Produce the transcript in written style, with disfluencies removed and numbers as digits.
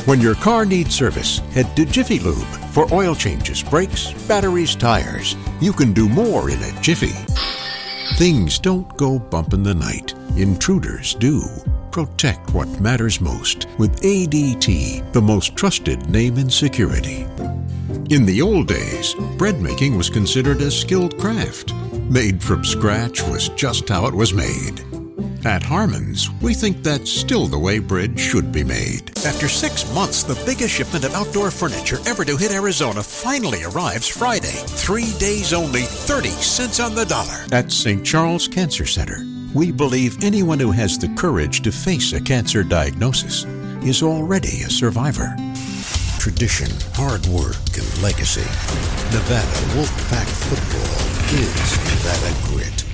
When your car needs service, head to Jiffy Lube for oil changes, brakes, batteries, tires. You can do more in a jiffy. Things don't go bump in the night. Intruders do. Protect what matters most with ADT, the most trusted name in security. In the old days, bread making was considered a skilled craft. Made from scratch was just how it was made. At Harmon's, we think that's still the way bread should be made. After 6 months, the biggest shipment of outdoor furniture ever to hit Arizona finally arrives Friday. 3 days only, 30 cents on the dollar. At St. Charles Cancer Center, we believe anyone who has the courage to face a cancer diagnosis is already a survivor. Tradition, hard work, and legacy. Nevada Wolfpack football is Nevada grit.